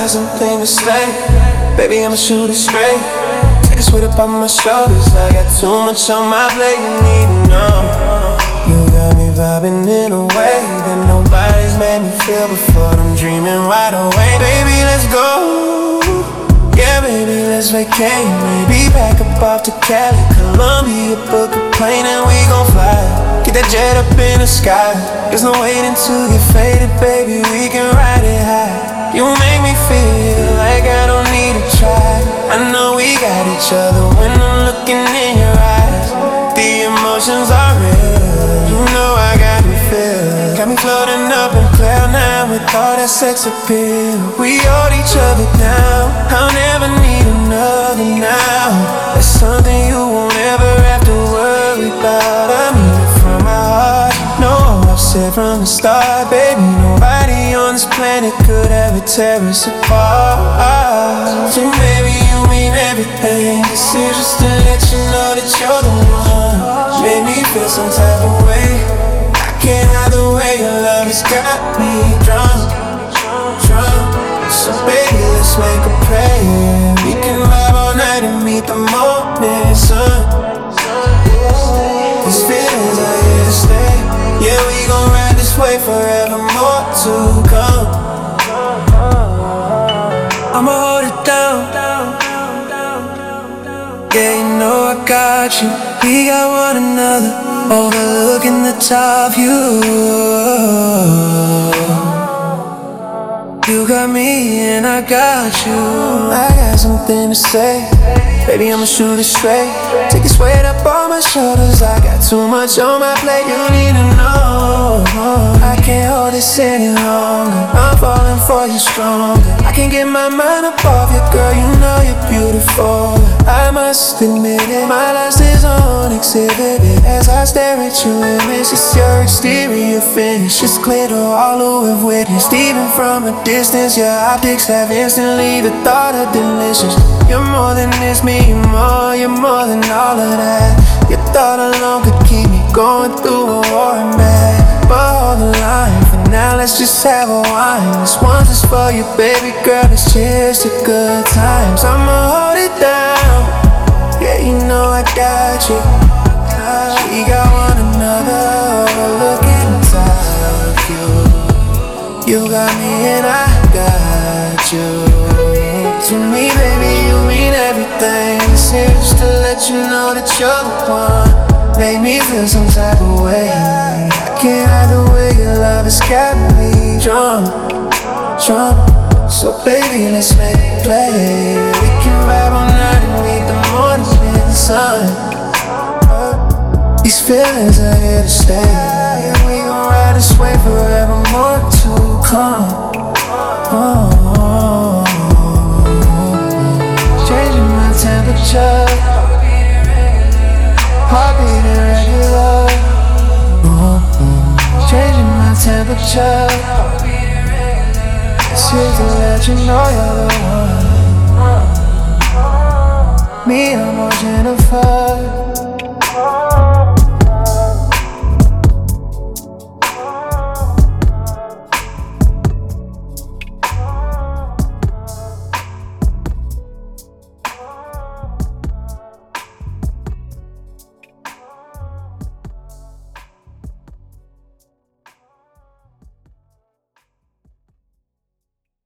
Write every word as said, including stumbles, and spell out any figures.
got something to say. Baby, I'ma shoot it straight. Take a weight up on my shoulders. I got too much on my plate, you need to know. You got me vibing in a way that nobody's made me feel before. I'm dreaming wide awake. Baby, let's go. Yeah, baby, let's vacate. Maybe back up off to Cali, Colombia, book a plane and we gon' fly. Get that jet up in the sky. There's no waiting to get faded, baby, we can ride it high. You make me feel like I don't need to try. I know we got each other when I'm looking in your eyes. The emotions are real, you know I got me feel. Got me floating up in cloud nine with all that sex appeal. We hold each other down, I'll never need another now. That's something you won't ever have to worry about. I mean it from my heart, no, I've said from the start. Baby, nobody on this planet could ever tear us apart. So maybe you mean everything. This is just to let you know that you're the one. Made me feel some type of way. I can't hide the way your love has got me drunk, drunk. So baby, let's make a prayer. We can vibe all night and meet the morning sun. These feelings are here to stay. Yeah, we gon' ride this way forevermore to come. I'ma hold it down. Yeah, you know I got you. We got one another, overlooking the top view. You got me and I got you. I got something to say. Baby, I'ma shoot it straight. Take this weight up on my shoulders. I got too much on my plate, you need to know. I can't hold this any longer. I'm falling for you stronger. I can't get my mind up off you, girl, you know you're beautiful. I must admit it, my lust is on exhibit. As I stare at you and miss, it's your exterior finish. It's clear to all who have witnessed. Even from a distance, your optics have instantly the thought of delicious. You're more than this, me, you're more, you're more than all of that. Your thought alone could keep me going through a war and back. But hold the line, for now let's just have a wine. This one's just for you, baby girl, it's just a good times. I'ma hold it down, yeah, you know I got you. We got one another, overlooking the top view. You got me and I got you. To me, baby, you mean everything. This is just to let you know that you're the one. Make me feel some type of way. I can't hide the way your love has got me drunk, drunk. So baby, let's make it play. We can vibe all night and meet the morning in the sun. These feelings are here to stay, and we gon' ride this way forevermore to come. Oh, oh, oh. Changing my temperature, heartbeat irregular. Oh, oh. Changing my temperature. It's here to let you know you're the one. Me, I'm more Jennifer.